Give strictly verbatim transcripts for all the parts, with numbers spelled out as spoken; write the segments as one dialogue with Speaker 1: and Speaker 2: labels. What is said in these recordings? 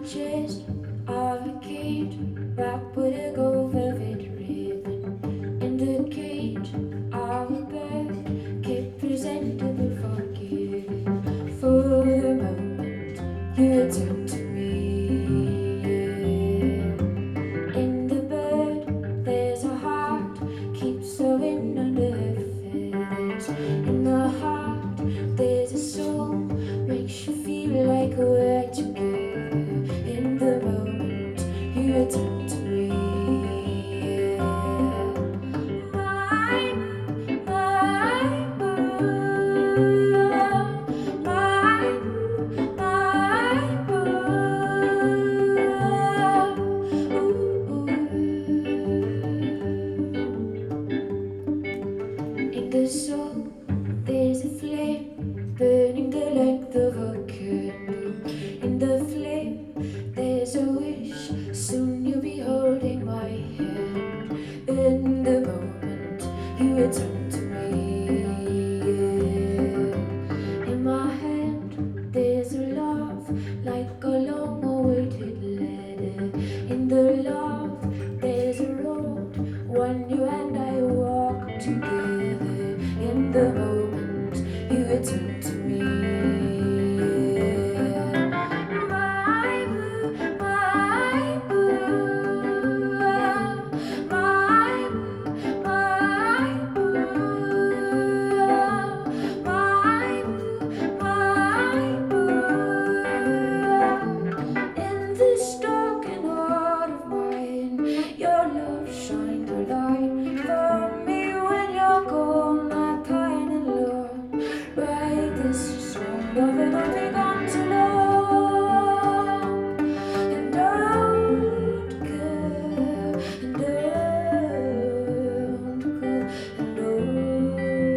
Speaker 1: chest of a cage wrapped with a gold velvet ribbon. In the cage of a bird, kept presentable, forgiven. For the moment you return to me. In the bird there's a heart, keeps the wind under her feathers. In the heart there's a soul, makes you feel like we're together. In the moment you return to me. My, my boo, my, my boo. In the soul there's a flame, burning the length of a candle. In the flame there's a wish, soon you'll be holding my hand. In the moment you return to me. In my hand there's a love, like a long awaited letter. In the love there's a road, one you and I walk together. In the moment you return to me. My boo, my boo, my, my boo, my, my boo. In this dark and heart of mine, your love shined a light for me. When you're gone, I pine alone. Write this song of an I've gone too long. And don't go, and don't go, and don't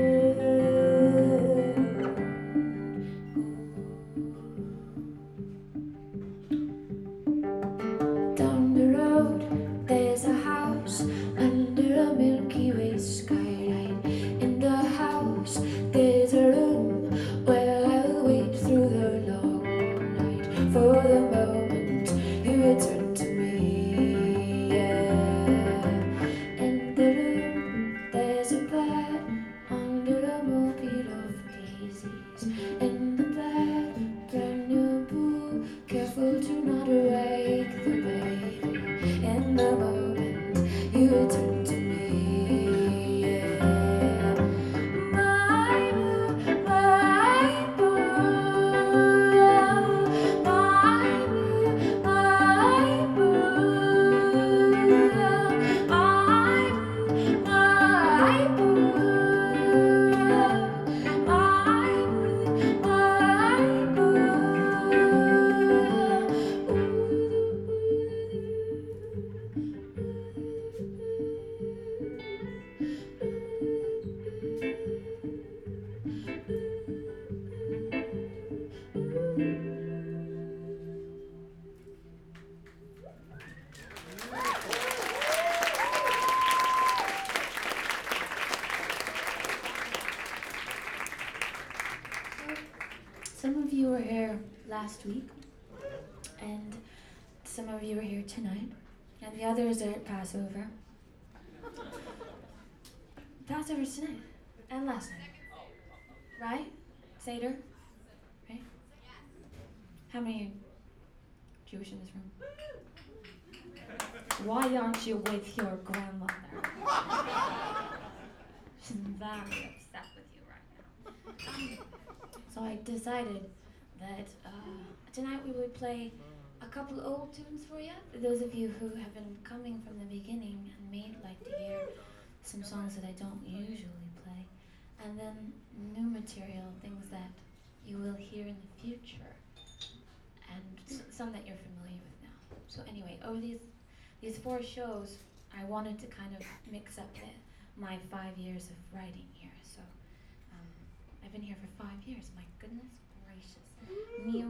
Speaker 1: go. Down the road there's a house under a Milky Way skyline. In the house there's a room where I'll wait through the long night. For the moment you return to me. Yeah. In the room there's a bed under a moped of daisies. In the bed, brand new boo, careful to not wake the baby. In the moment you return to me. Yeah. My boo, my boo, my boo, my boo, my, my boo, my, my Some of you were here last week, and some of you are here tonight, and the others are at Passover. Passover's tonight, and last night. Right? Seder? Right? How many Jewish in this room? Why aren't you with your grandmother? She's very upset with you right now. Um, so I decided that uh, tonight we would play a couple old tunes for you. For those of you who have been coming from the beginning and may like to hear some songs that I don't usually play. And then new material, things that you will hear in the future. And s- some that you're familiar with now. So anyway, over these these four shows, I wanted to kind of mix up the, my five years of writing here. So um, I've been here for five years. My goodness gracious. Mio